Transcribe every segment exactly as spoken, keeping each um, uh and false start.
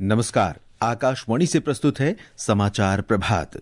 नमस्कार। आकाशवाणी से प्रस्तुत है समाचार प्रभात।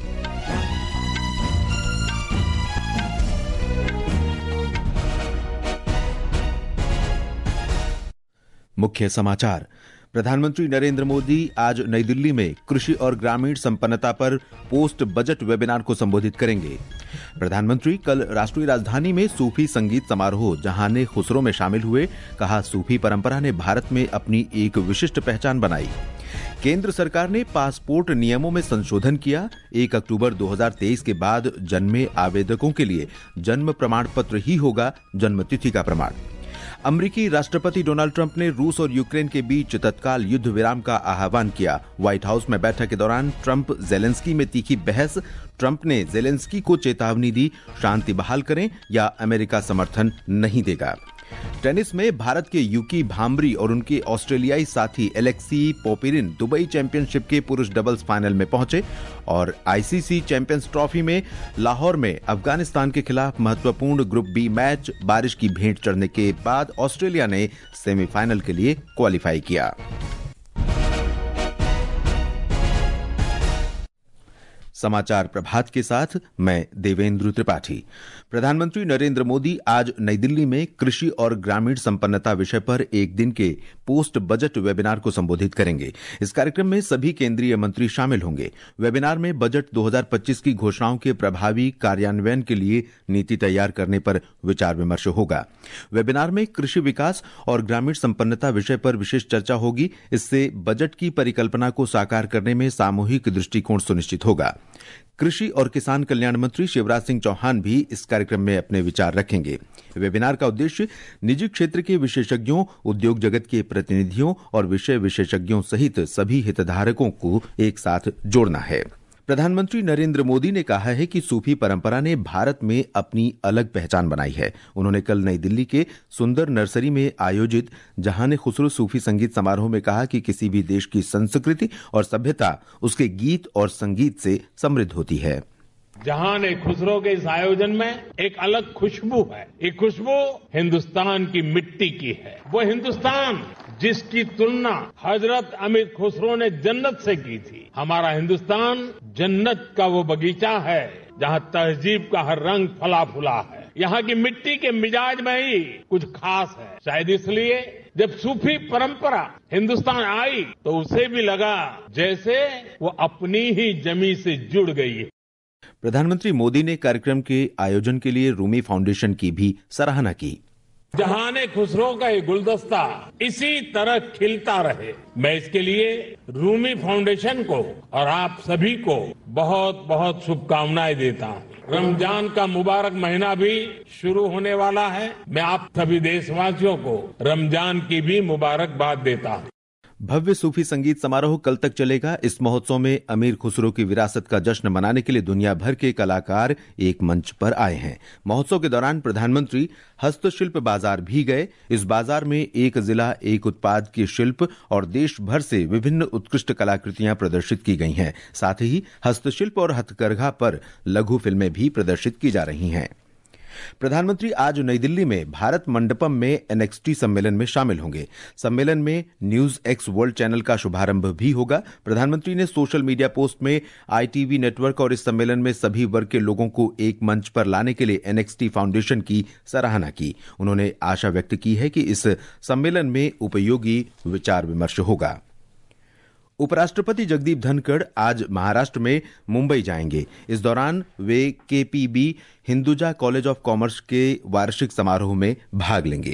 मुख्य समाचार। प्रधानमंत्री नरेंद्र मोदी आज नई दिल्ली में कृषि और ग्रामीण संपन्नता पर पोस्ट बजट वेबिनार को संबोधित करेंगे। प्रधानमंत्री कल राष्ट्रीय राजधानी में सूफी संगीत समारोह जहाने खुसरो में शामिल हुए। कहा, सूफी परंपरा ने भारत में अपनी एक विशिष्ट पहचान बनाई। केंद्र सरकार ने पासपोर्ट नियमों में संशोधन किया। एक अक्टूबर दो हज़ार तेईस के बाद जन्मे आवेदकों के लिए जन्म प्रमाण पत्र ही होगा जन्म तिथि का प्रमाण। अमेरिकी राष्ट्रपति डोनाल्ड ट्रंप ने रूस और यूक्रेन के बीच तत्काल युद्ध विराम का आह्वान किया। व्हाइट हाउस में बैठक के दौरान ट्रंप जेलेंस्की में तीखी बहस। ट्रंप ने जेलेंस्की को चेतावनी दी, शांति बहाल करें या अमेरिका समर्थन नहीं देगा। टेनिस में भारत के यूकी भांबरी और उनके ऑस्ट्रेलियाई साथी एलेक्सी पोपिरिन दुबई चैंपियनशिप के पुरुष डबल्स फाइनल में पहुंचे। और आईसीसी चैंपियंस ट्रॉफी में लाहौर में अफगानिस्तान के खिलाफ महत्वपूर्ण ग्रुप बी मैच बारिश की भेंट चढ़ने के बाद ऑस्ट्रेलिया ने सेमीफाइनल के लिए क्वालिफाई किया। समाचार प्रभात के साथ मैं देवेंद्र त्रिपाठी। प्रधानमंत्री नरेंद्र मोदी आज नई दिल्ली में कृषि और ग्रामीण संपन्नता विषय पर एक दिन के पोस्ट बजट वेबिनार को संबोधित करेंगे। इस कार्यक्रम में सभी केंद्रीय मंत्री शामिल होंगे। वेबिनार में बजट दो हज़ार पच्चीस की घोषणाओं के प्रभावी कार्यान्वयन के लिए नीति तैयार करने पर विचार विमर्श होगा। वेबिनार में कृषि विकास और ग्रामीण संपन्नता विषय पर विशेष चर्चा होगी। इससे बजट की परिकल्पना को साकार करने में सामूहिक दृष्टिकोण सुनिश्चित होगा। कृषि और किसान कल्याण मंत्री शिवराज सिंह चौहान भी इस कार्यक्रम में अपने विचार रखेंगे। वेबिनार का उद्देश्य निजी क्षेत्र के विशेषज्ञों, उद्योग जगत के प्रतिनिधियों और विषय विशेषज्ञों सहित सभी हितधारकों को एक साथ जोड़ना है। प्रधानमंत्री नरेंद्र मोदी ने कहा है कि सूफी परंपरा ने भारत में अपनी अलग पहचान बनाई है। उन्होंने कल नई दिल्ली के सुंदर नर्सरी में आयोजित जहाने खुसरो सूफी संगीत समारोह में कहा कि किसी भी देश की संस्कृति और सभ्यता उसके गीत और संगीत से समृद्ध होती है। जहाने खुसरो के इस आयोजन में एक अलग खुशबू है। ये खुशबू हिंदुस्तान की मिट्टी की है। वो हिंदुस्तान जिसकी तुलना हजरत अमीर खुसरो ने जन्नत से की थी। हमारा हिंदुस्तान जन्नत का वो बगीचा है जहां तहजीब का हर रंग फला फूला है। यहाँ की मिट्टी के मिजाज में ही कुछ खास है। शायद इसलिए जब सूफी परंपरा हिंदुस्तान आई तो उसे भी लगा जैसे वो अपनी ही जमीन से जुड़ गई है। प्रधानमंत्री मोदी ने कार्यक्रम के आयोजन के लिए रूमी फाउंडेशन की भी सराहना की। जहाने खुसरो का ये गुलदस्ता इसी तरह खिलता रहे, मैं इसके लिए रूमी फाउंडेशन को और आप सभी को बहुत बहुत शुभकामनाएं देता हूं। रमजान का मुबारक महीना भी शुरू होने वाला है। मैं आप सभी देशवासियों को रमजान की भी मुबारकबाद देता हूं। भव्य सूफी संगीत समारोह कल तक चलेगा। इस महोत्सव में अमीर खुसरो की विरासत का जश्न मनाने के लिए दुनिया भर के कलाकार एक मंच पर आए हैं। महोत्सव के दौरान प्रधानमंत्री हस्तशिल्प बाजार भी गए। इस बाजार में एक जिला एक उत्पाद के शिल्प और देश भर से विभिन्न उत्कृष्ट कलाकृतियां प्रदर्शित की गई हैं। साथ ही हस्तशिल्प और हथकरघा पर लघु फिल्में भी प्रदर्शित की जा रही हैं। प्रधानमंत्री आज नई दिल्ली में भारत मंडपम में एनएक्सटी सम्मेलन में शामिल होंगे। सम्मेलन में न्यूज एक्स वर्ल्ड चैनल का शुभारंभ भी होगा। प्रधानमंत्री ने सोशल मीडिया पोस्ट में आईटीवी नेटवर्क और इस सम्मेलन में सभी वर्ग के लोगों को एक मंच पर लाने के लिए एनएक्सटी फाउंडेशन की सराहना की। उन्होंने आशा व्यक्त की है कि इस सम्मेलन में उपयोगी विचार विमर्श होगा। उपराष्ट्रपति जगदीप धनखड़ आज महाराष्ट्र में मुंबई जाएंगे। इस दौरान वे KPB Hinduja college of commerce के वार्षिक समारोह में भाग लेंगे।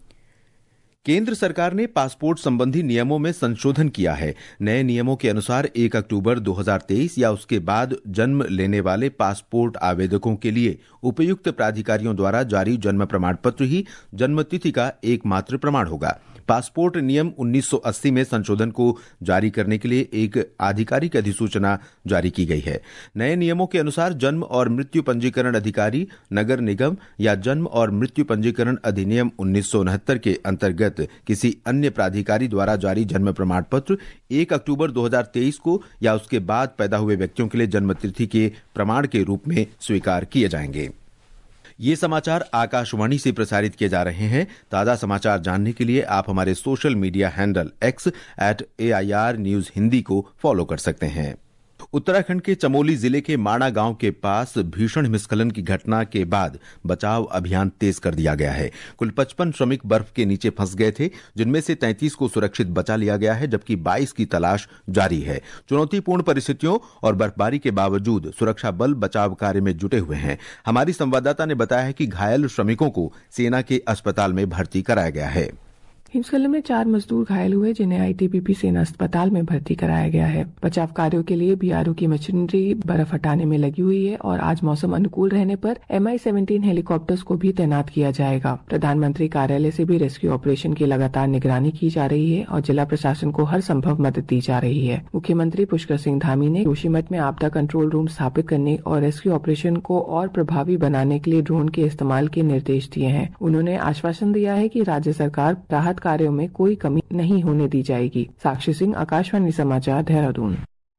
केंद्र सरकार ने पासपोर्ट संबंधी नियमों में संशोधन किया है। नए नियमों के अनुसार एक अक्टूबर दो हज़ार तेईस या उसके बाद जन्म लेने वाले पासपोर्ट आवेदकों के लिए उपयुक्त प्राधिकारियों द्वारा जारी जन्म प्रमाण पत्र ही जन्म तिथि का एकमात्र प्रमाण होगा। पासपोर्ट नियम उन्नीस सौ अस्सी में संशोधन को जारी करने के लिए एक आधिकारिक अधिसूचना जारी की गई है। नए नियमों के अनुसार जन्म और मृत्यु पंजीकरण अधिकारी, नगर निगम या जन्म और मृत्यु पंजीकरण अधिनियम उन्नीस सौ उनहत्तर के अंतर्गत किसी अन्य प्राधिकारी द्वारा जारी जन्म प्रमाण पत्र एक अक्टूबर दो हज़ार तेईस को या उसके बाद पैदा हुए व्यक्तियों के लिए जन्म तिथि के प्रमाण के रूप में स्वीकार किए जाएंगे। ये समाचार आकाशवाणी से प्रसारित किए जा रहे हैं। ताज़ा समाचार जानने के लिए आप हमारे social media handle X at A I R news Hindi को फॉलो कर सकते हैं। उत्तराखंड के चमोली जिले के माणा गांव के पास भीषण हिमस्खलन की घटना के बाद बचाव अभियान तेज कर दिया गया है। कुल पचपन श्रमिक बर्फ के नीचे फंस गए थे, जिनमें से तैंतीस को सुरक्षित बचा लिया गया है, जबकि बाईस की तलाश जारी है। चुनौतीपूर्ण परिस्थितियों और बर्फबारी के बावजूद सुरक्षा बल बचाव कार्य में जुटे हुए हैं। हमारी संवाददाता ने बताया है कि घायल श्रमिकों को सेना के अस्पताल में भर्ती कराया गया है। हिमस्खलन में चार मजदूर घायल हुए, जिन्हें आई टी बी पी सेना अस्पताल में भर्ती कराया गया है। बचाव कार्यों के लिए बी आर ओ की मशीनरी बर्फ हटाने में लगी हुई है और आज मौसम अनुकूल रहने पर एम आई सेवनटीन हेलीकॉप्टर्स को भी तैनात किया जाएगा। प्रधानमंत्री कार्यालय से भी रेस्क्यू ऑपरेशन की लगातार निगरानी की जा रही है और जिला प्रशासन को हर संभव मदद दी जा रही है। मुख्यमंत्री पुष्कर सिंह धामी ने जोशीमठ में आपदा कंट्रोल रूम स्थापित करने और रेस्क्यू ऑपरेशन को और प्रभावी बनाने के लिए ड्रोन के इस्तेमाल के निर्देश दिए हैं। उन्होंने आश्वासन दिया है कि राज्य सरकार राहत कार्यों में कोई कमी नहीं होने दी जाएगी। साक्षी सिंह, आकाशवाणी समाचार, देहरादून।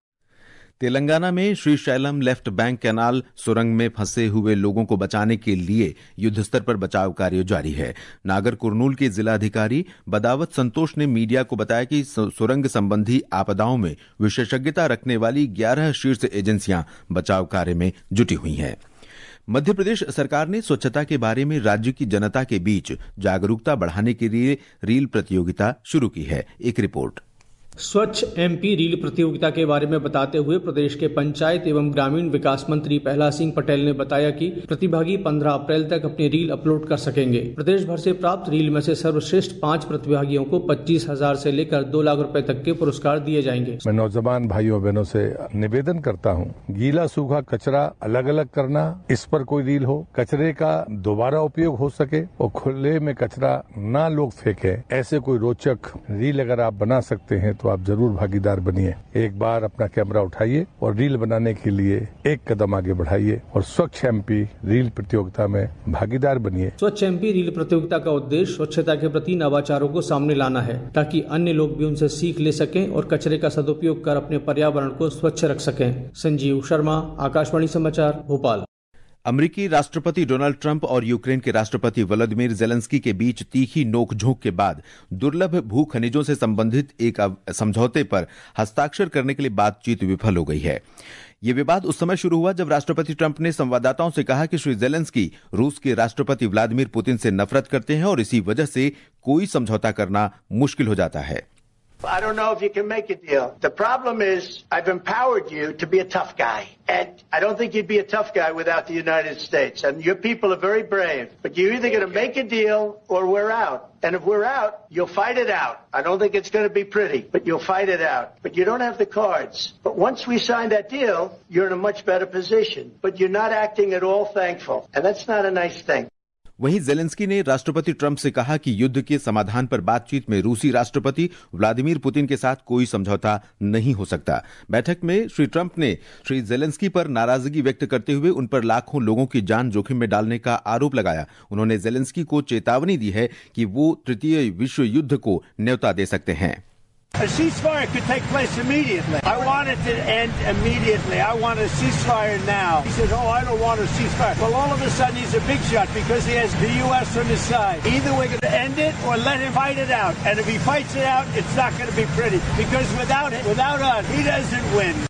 तेलंगाना में श्रीशैलम लेफ्ट बैंक कैनाल सुरंग में फंसे हुए लोगों को बचाने के लिए युद्ध स्तर पर बचाव कार्य जारी है। नागर कुरनूल के जिलाधिकारी बदावत संतोष ने मीडिया को बताया कि सुरंग संबंधी आपदाओं में विशेषज्ञता रखने वाली ग्यारह शीर्ष एजेंसियां बचाव कार्य में जुटी हुई हैं। मध्य प्रदेश सरकार ने स्वच्छता के बारे में राज्य की जनता के बीच जागरूकता बढ़ाने के लिए रील प्रतियोगिता शुरू की है। एक रिपोर्ट। स्वच्छ एमपी रील प्रतियोगिता के बारे में बताते हुए प्रदेश के पंचायत एवं ग्रामीण विकास मंत्री प्रहलाद सिंह पटेल ने बताया कि प्रतिभागी पंद्रह अप्रैल तक अपनी रील अपलोड कर सकेंगे। प्रदेश भर से प्राप्त रील में से सर्वश्रेष्ठ पाँच प्रतिभागियों को पच्चीस हजार से लेकर दो लाख रुपए तक के पुरस्कार दिए जाएंगे। मैं नौजवान भाइयों बहनों से निवेदन करता हूँ, गीला सूखा कचरा अलग अलग करना, इस पर कोई रील हो, कचरे का दोबारा उपयोग हो सके और खुले में कचरा ना लोग फेंके, ऐसे कोई रोचक रील अगर आप बना सकते हैं तो आप जरूर भागीदार बनिए। एक बार अपना कैमरा उठाइए और रील बनाने के लिए एक कदम आगे बढ़ाइए और स्वच्छ एमपी रील प्रतियोगिता में भागीदार बनिए। स्वच्छ एमपी रील प्रतियोगिता का उद्देश्य स्वच्छता के प्रति नवाचारों को सामने लाना है, ताकि अन्य लोग भी उनसे सीख ले सकें और कचरे का सदुपयोग कर अपने पर्यावरण को स्वच्छ रख सकें। संजीव शर्मा, आकाशवाणी समाचार, भोपाल। अमेरिकी राष्ट्रपति डोनाल्ड ट्रंप और यूक्रेन के राष्ट्रपति वोलोदिमीर जेलेंस्की के बीच तीखी नोकझोंक के बाद दुर्लभ भू खनिजों से संबंधित एक समझौते पर हस्ताक्षर करने के लिए बातचीत विफल हो गई है। ये विवाद उस समय शुरू हुआ जब राष्ट्रपति ट्रंप ने संवाददाताओं से कहा कि श्री जेलेंस्की रूस के राष्ट्रपति व्लादिमीर पुतिन से नफरत करते हैं और इसी वजह से कोई समझौता करना मुश्किल हो जाता है। I don't know if you can make a deal. The problem is I've empowered you to be a tough guy. And I don't think you'd be a tough guy without the United States. And your people are very brave. But you're either going to make a deal or we're out. And if we're out, you'll fight it out. I don't think it's going to be pretty, but you'll fight it out. But you don't have the cards. But once we sign that deal, you're in a much better position. But you're not acting at all thankful. And that's not a nice thing. वहीं Zelensky ने राष्ट्रपति Trump से कहा कि युद्ध के समाधान पर बातचीत में रूसी राष्ट्रपति व्लादिमीर पुतिन के साथ कोई समझौता नहीं हो सकता। बैठक में श्री ट्रंप ने श्री जेलेंस्की पर नाराजगी व्यक्त करते हुए उन पर लाखों लोगों की जान जोखिम में डालने का आरोप लगाया। उन्होंने जेलेंस्की को चेतावनी दी है कि वो तृतीय विश्व युद्ध को न्योता दे सकते हैं। A ceasefire could take place immediately. I want it to end immediately. I want a ceasefire now. He says, oh, I don't want a ceasefire. Well, all of a sudden he's a big shot because he has the U S on his side. Either we're going to end it or let him fight it out. And if he fights it out, it's not going to be pretty. Because without it, without us, he doesn't win.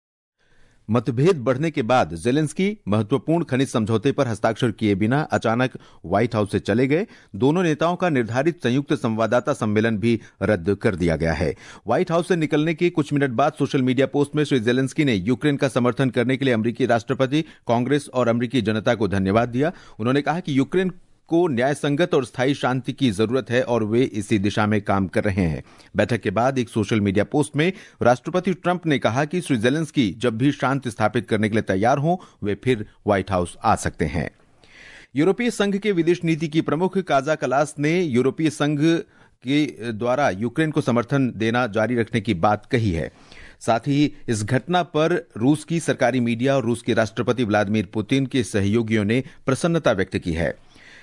मतभेद बढ़ने के बाद Zelensky महत्वपूर्ण खनिज समझौते पर हस्ताक्षर किए बिना अचानक व्हाइट हाउस से चले गए। दोनों नेताओं का निर्धारित संयुक्त संवाददाता सम्मेलन भी रद्द कर दिया गया है। व्हाइट हाउस से निकलने के कुछ मिनट बाद सोशल मीडिया पोस्ट में श्री जेलेंस्की ने यूक्रेन का समर्थन करने के लिए अमेरिकी राष्ट्रपति, कांग्रेस और अमेरिकी जनता को धन्यवाद दिया। उन्होंने कहा कि यूक्रेन को न्याय संगत और स्थायी शांति की जरूरत है और वे इसी दिशा में काम कर रहे हैं। बैठक के बाद एक सोशल मीडिया पोस्ट में राष्ट्रपति ट्रंप ने कहा कि श्री जेलेंस्की जब भी शांति स्थापित करने के लिए तैयार हों, वे फिर व्हाइट हाउस आ सकते हैं। यूरोपीय संघ के विदेश नीति की प्रमुख काजा कलास ने यूरोपीय संघ के द्वारा यूक्रेन को समर्थन देना जारी रखने की बात कही है। साथ ही इस घटना पर रूस की सरकारी मीडिया और रूस के राष्ट्रपति व्लादिमीर पुतिन के सहयोगियों ने प्रसन्नता व्यक्त की है।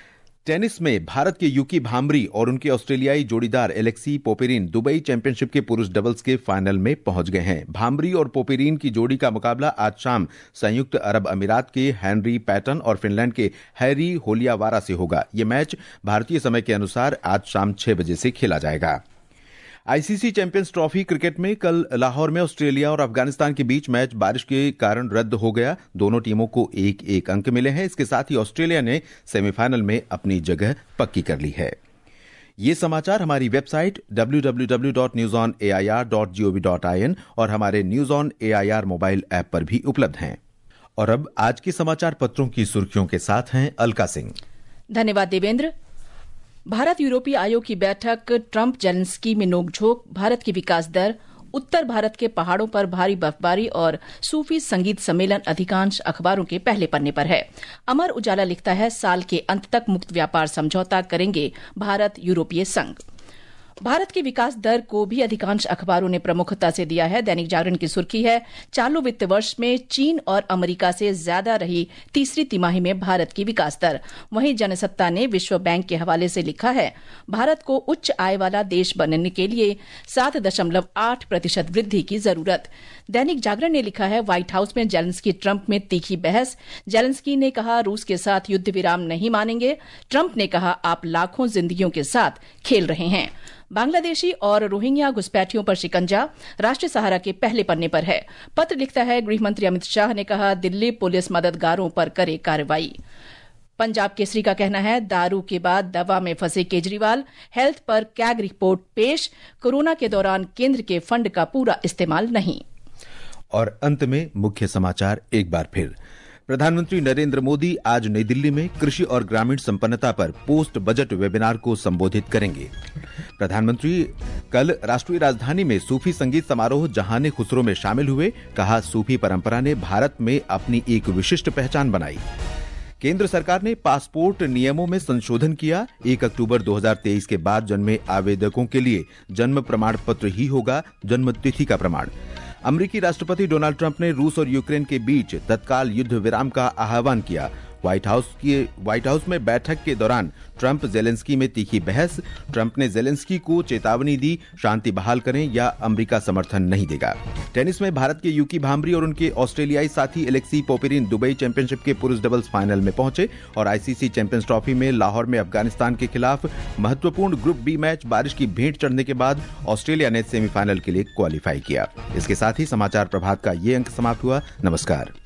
टेनिस में भारत के यूकी भांबरी और उनके ऑस्ट्रेलियाई जोड़ीदार एलेक्सी पोपेरिन दुबई चैंपियनशिप के पुरुष डबल्स के फाइनल में पहुंच गए हैं। भांबरी और पोपेरिन की जोड़ी का मुकाबला आज शाम संयुक्त अरब अमीरात के हेनरी पैटन और फिनलैंड के हैरी होलियावारा से होगा। यह मैच भारतीय समय के अनुसार आज शाम छह बजे से खेला जाएगा। आईसीसी चैंपियंस ट्रॉफी क्रिकेट में कल लाहौर में ऑस्ट्रेलिया और अफगानिस्तान के बीच मैच बारिश के कारण रद्द हो गया। दोनों टीमों को एक एक अंक मिले हैं। इसके साथ ही ऑस्ट्रेलिया ने सेमीफाइनल में अपनी जगह पक्की कर ली है। ये समाचार हमारी website W W W dot news on A I R dot G O V dot I N और हमारे news on A I R mobile app पर भी उपलब्ध हैं। और अब आज के समाचार पत्रों की सुर्खियों के साथ हैं अलका सिंह। धन्यवाद देवेंद्र। भारत यूरोपीय आयोग की बैठक, ट्रंप जेलेंस्की में नोकझोंक, भारत की विकास दर, उत्तर भारत के पहाड़ों पर भारी बर्फबारी और सूफी संगीत सम्मेलन अधिकांश अखबारों के पहले पन्ने पर है। अमर उजाला लिखता है, साल के अंत तक मुक्त व्यापार समझौता करेंगे भारत यूरोपीय संघ। भारत की विकास दर को भी अधिकांश अखबारों ने प्रमुखता से दिया है। दैनिक जागरण की सुर्खी है, चालू वित्त वर्ष में चीन और अमेरिका से ज्यादा रही तीसरी तिमाही में भारत की विकास दर। वहीं जनसत्ता ने विश्व बैंक के हवाले से लिखा है, भारत को उच्च आय वाला देश बनने के लिए सात दशमलव आठ प्रतिशत वृद्धि की जरूरत। दैनिक जागरण ने लिखा है, व्हाइट हाउस में जेलेंस्की ट्रंप में तीखी बहस। जेलेंस्की ने कहा, रूस के साथ युद्ध विराम नहीं मानेंगे। ट्रंप ने कहा, आप लाखों जिंदगियों के साथ खेल रहे हैं। बांग्लादेशी और रोहिंग्या घुसपैठियों पर शिकंजा, राष्ट्रीय सहारा के पहले पन्ने पर है। पत्र लिखता है, गृहमंत्री अमित शाह ने कहा, दिल्ली पुलिस मददगारों पर करे कार्रवाई। पंजाब केसरी का कहना है, दारू के बाद दवा में फंसे केजरीवाल, हेल्थ पर कैग रिपोर्ट पेश, कोरोना के दौरान केंद्र के फंड का पूरा इस्तेमाल नहीं। और अंत में मुख्य समाचार एक बार फिर। प्रधानमंत्री नरेंद्र मोदी आज नई दिल्ली में कृषि और ग्रामीण संपन्नता पर पोस्ट बजट वेबिनार को संबोधित करेंगे। प्रधानमंत्री कल राष्ट्रीय राजधानी में सूफी संगीत समारोह जहाने खुसरो में शामिल हुए। कहा, सूफी परंपरा ने भारत में अपनी एक विशिष्ट पहचान बनाई। केंद्र सरकार ने पासपोर्ट नियमों में संशोधन किया। एक अक्टूबर दो हज़ार तेईस के बाद जन्मे आवेदकों के लिए जन्म प्रमाण पत्र ही होगा जन्म तिथि का प्रमाण। अमेरिकी राष्ट्रपति डोनाल्ड ट्रंप ने रूस और यूक्रेन के बीच तत्काल युद्ध विराम का आह्वान किया। व्हाइट हाउस की व्हाइट हाउस में बैठक के दौरान ट्रंप जेलेंस्की में तीखी बहस। ट्रंप ने जेलेंस्की को चेतावनी दी, शांति बहाल करें या अमेरिका समर्थन नहीं देगा। टेनिस में भारत के यूकी भांबरी और उनके ऑस्ट्रेलियाई साथी एलेक्सी पोपेरिन दुबई चैंपियनशिप के पुरुष डबल्स फाइनल में पहुंचे। और आईसीसी चैंपियंस ट्रॉफी में लाहौर में अफगानिस्तान के खिलाफ महत्वपूर्ण ग्रुप बी मैच बारिश की भेंट चढ़ने के बाद ऑस्ट्रेलिया ने सेमीफाइनल के लिए क्वालिफाई किया। इसके साथ ही समाचार प्रभात का ये अंक समाप्त हुआ। नमस्कार।